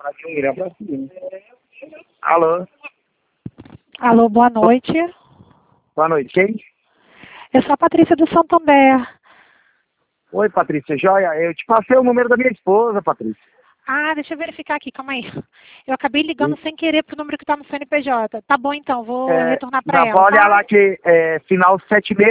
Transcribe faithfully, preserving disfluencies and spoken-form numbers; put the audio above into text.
Alô? Alô, boa noite. Boa noite, quem? Eu sou a Patrícia do Santander. Oi, Patrícia, joia? Eu te passei o número da minha esposa, Patrícia. Ah, deixa eu verificar aqui, calma aí. Eu acabei ligando sem querer pro número que tá no C N P J. Tá bom então, vou É, retornar pra dá ela, pra olhar tá? lá que é final sete seis